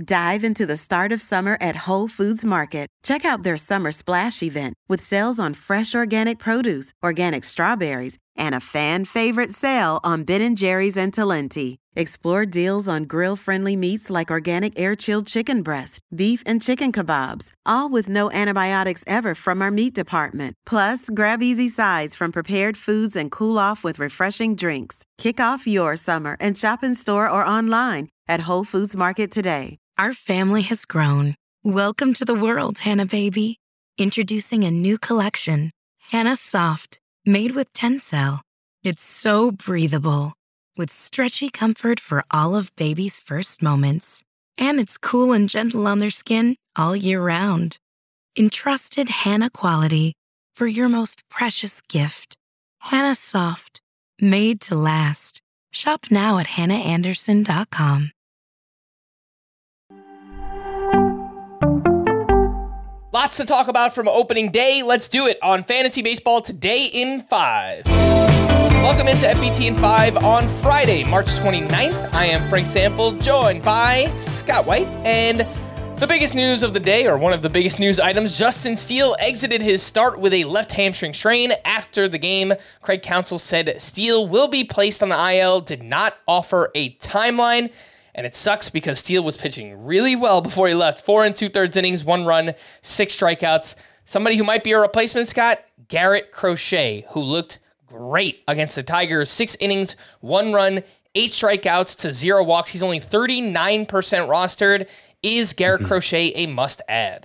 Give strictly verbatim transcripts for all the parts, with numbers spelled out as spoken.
Dive into the start of summer at Whole Foods Market. Check out their Summer Splash event with sales on fresh organic produce, organic strawberries, and a fan-favorite sale on Ben and Jerry's and Talenti. Explore deals on grill-friendly meats like organic air-chilled chicken breast, beef and chicken kebabs, all with no antibiotics ever from our meat department. Plus, grab easy sides from prepared foods and cool off with refreshing drinks. Kick off your summer and shop in store or online at Whole Foods Market today. Our family has grown. Welcome to the world, Hannah baby. Introducing a new collection, Hannah Soft, made with Tencel. It's so breathable, with stretchy comfort for all of baby's first moments. And it's cool and gentle on their skin all year round. Entrusted Hannah quality for your most precious gift. Hannah Soft, made to last. Shop now at hannah anderson dot com. Lots to talk about from opening day. Let's do it on Fantasy Baseball Today in five. Welcome into F B T in five on Friday, March twenty-ninth. I am Frank Samfeld, joined by Scott White. And the biggest news of the day, or one of the biggest news items, Justin Steele exited his start with a left hamstring strain. After the game, Craig Counsell said Steele will be placed on the I L, did not offer a timeline. And it sucks because Steele was pitching really well before he left. Four and two-thirds innings, one run, six strikeouts. Somebody who might be a replacement, Scott, Garrett Crochet, who looked great against the Tigers. Six innings, one run, eight strikeouts to zero walks. He's only thirty-nine percent rostered. Is Garrett mm-hmm. Crochet a must-add?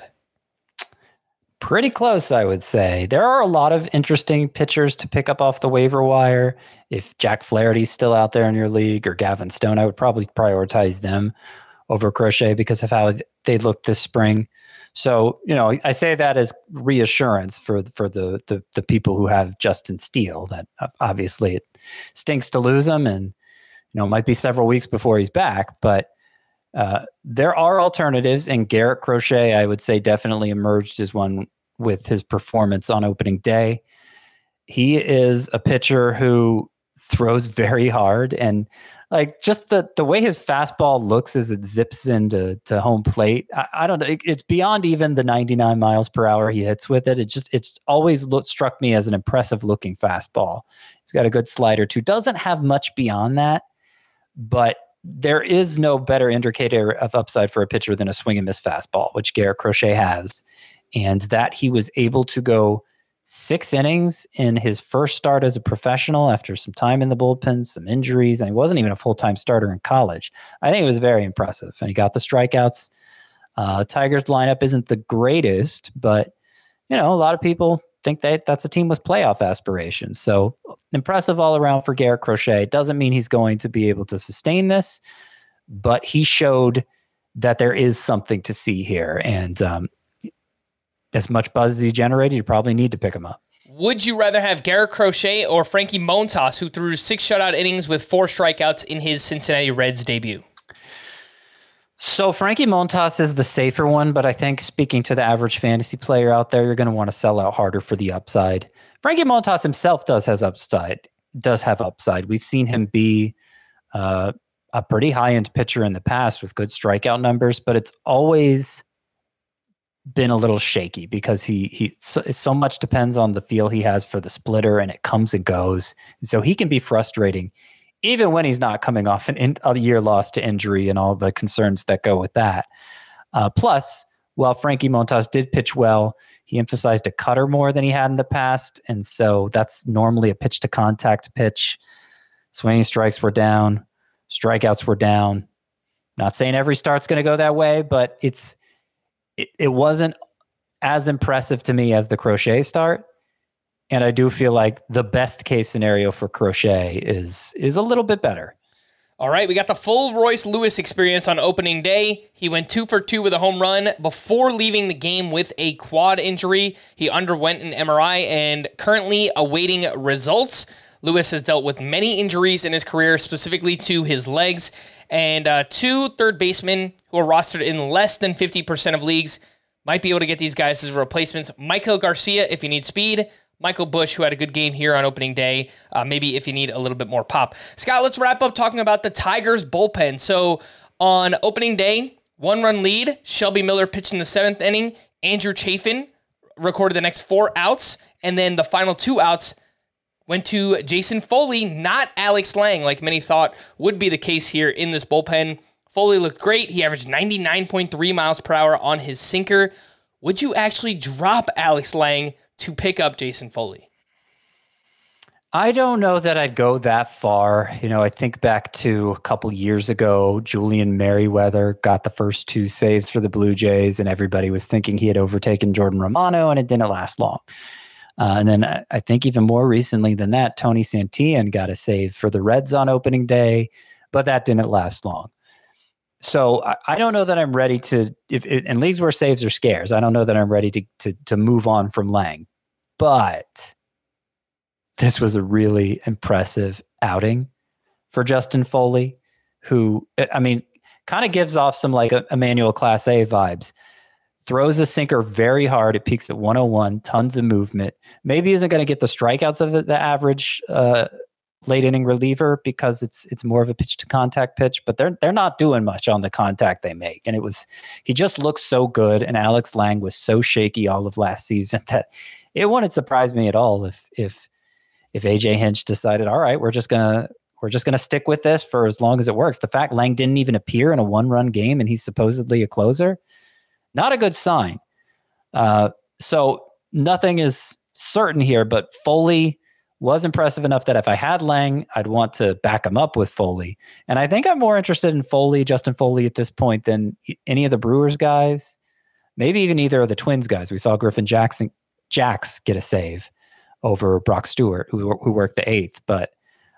Pretty close, I would say. There are a lot of interesting pitchers to pick up off the waiver wire. If Jack Flaherty's still out there in your league, or Gavin Stone, I would probably prioritize them over Crochet because of how they looked this spring. So, you know, I say that as reassurance for for the the, the people who have Justin Steele. That obviously it stinks to lose him, and you know, it might be several weeks before he's back. But uh, there are alternatives, and Garrett Crochet, I would say, definitely emerged as one with his performance on opening day. He is a pitcher who throws very hard, and like just the the way his fastball looks as it zips into to home plate, I, I don't know. It, it's beyond even the ninety-nine miles per hour he hits with it. It just it's always looked struck me as an impressive looking fastball. He's got a good slider too. Doesn't have much beyond that, but there is no better indicator of upside for a pitcher than a swing and miss fastball, which Garrett Crochet has, and that he was able to go six innings in his first start as a professional after some time in the bullpen, some injuries, and he wasn't even a full-time starter in college. I think it was very impressive, and he got the strikeouts. Uh, Tigers lineup isn't the greatest, but you know, a lot of people think that that's a team with playoff aspirations. So impressive all around for Garrett Crochet. It doesn't mean he's going to be able to sustain this, but he showed that there is something to see here, and um, as much buzz as he's generated, you probably need to pick him up. Would you rather have Garrett Crochet or Frankie Montas, who threw six shutout innings with four strikeouts in his Cincinnati Reds debut? So Frankie Montas is the safer one, but I think speaking to the average fantasy player out there, you're going to want to sell out harder for the upside. Frankie Montas himself does has upside, does have upside. We've seen him be uh, a pretty high-end pitcher in the past with good strikeout numbers, but it's always been a little shaky because he he so, so much depends on the feel he has for the splitter, and it comes and goes. So he can be frustrating even when he's not coming off an in, a year lost to injury and all the concerns that go with that. Uh, plus, while Frankie Montas did pitch well, he emphasized a cutter more than he had in the past, and so that's normally a pitch to contact pitch. Swinging strikes were down, strikeouts were down. Not saying every start's going to go that way, but it's It, it wasn't as impressive to me as the Crochet start. And I do feel like the best case scenario for Crochet is is a little bit better. All right, we got the full Royce Lewis experience on opening day. He went two for two with a home run before leaving the game with a quad injury. He underwent an M R I and currently awaiting results. Lewis has dealt with many injuries in his career, specifically to his legs, and uh, two third basemen who are rostered in less than fifty percent of leagues might be able to get these guys as replacements. Michael Garcia, if you need speed. Michael Busch, who had a good game here on opening day, uh, maybe if you need a little bit more pop. Scott, let's wrap up talking about the Tigers bullpen. So on opening day, One-run lead. Shelby Miller pitched in the seventh inning. Andrew Chafin recorded the next four outs. And then the final two outs went to Jason Foley, not Alex Lang, like many thought would be the case here in this bullpen. Foley looked great. He averaged ninety-nine point three miles per hour on his sinker. Would you actually drop Alex Lang to pick up Jason Foley? I don't know that I'd go that far. You know, I think back to a couple years ago, Julian Merriweather got the first two saves for the Blue Jays, and everybody was thinking he had overtaken Jordan Romano, and it didn't last long. Uh, and then I, I think even more recently than that, Tony Santillan got a save for the Reds on opening day, but that didn't last long. So I, I don't know that I'm ready to, if in leagues where saves are scarce, I don't know that I'm ready to to to move on from Lang. But this was a really impressive outing for Justin Foley, who, I mean, kind of gives off some like Emmanuel Class A vibes. Throws a sinker very hard. It peaks at one oh one, tons of movement. Maybe isn't going to get the strikeouts of the average uh, late inning reliever because it's it's more of a pitch to contact pitch, but they're they're not doing much on the contact they make. And it was, he just looked so good, and Alex Lang was so shaky all of last season that it wouldn't surprise me at all if if if A J Hinch decided, all right, we're just gonna we're just gonna stick with this for as long as it works. The fact Lang didn't even appear in a one-run game and he's supposedly a closer, not a good sign. Uh, so nothing is certain here, but Foley was impressive enough that if I had Lang, I'd want to back him up with Foley. And I think I'm more interested in Foley, Justin Foley at this point than any of the Brewers guys, maybe even either of the Twins guys. We saw Griffin Jackson, Jax get a save over Brock Stewart, who, who worked the eighth. But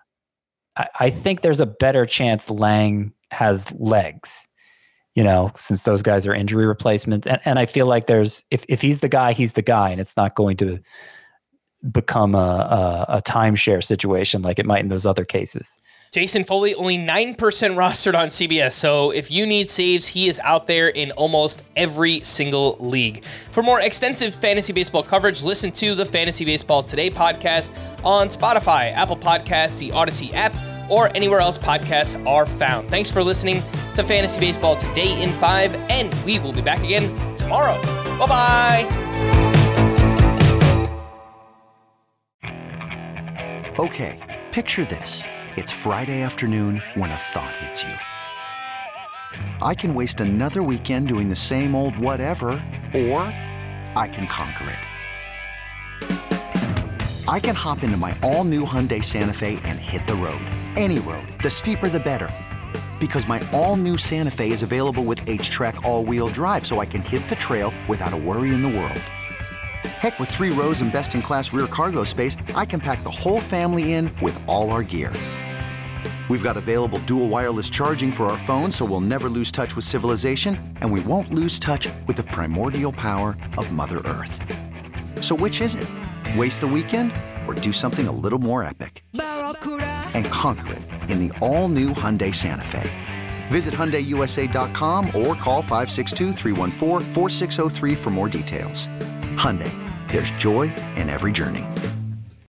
I, I think there's a better chance Lang has legs, you know, since those guys are injury replacements. And, and I feel like there's, if, if he's the guy, he's the guy, and it's not going to become a, a, a timeshare situation like it might in those other cases. Jason Foley, only nine percent rostered on C B S, so if you need saves, he is out there in almost every single league. For more extensive fantasy baseball coverage, listen to the Fantasy Baseball Today podcast on Spotify, Apple Podcasts, the Odyssey app, or anywhere else podcasts are found. Thanks for listening to Fantasy Baseball Today in five, and we will be back again tomorrow. Bye-bye! Okay, picture this. It's Friday afternoon when a thought hits you. I can waste another weekend doing the same old whatever, or I can conquer it. I can hop into my all-new Hyundai Santa Fe and hit the road. Any road. The steeper, the better. Because my all-new Santa Fe is available with H-Track all-wheel drive, so I can hit the trail without a worry in the world. Heck, with three rows and best-in-class rear cargo space, I can pack the whole family in with all our gear. We've got available dual wireless charging for our phones, so we'll never lose touch with civilization, and we won't lose touch with the primordial power of Mother Earth. So which is it? Waste the weekend or do something a little more epic? And conquer it in the all-new Hyundai Santa Fe. Visit Hyundai U S A dot com or call five six two, three one four, four six zero three for more details. Hyundai, there's joy in every journey.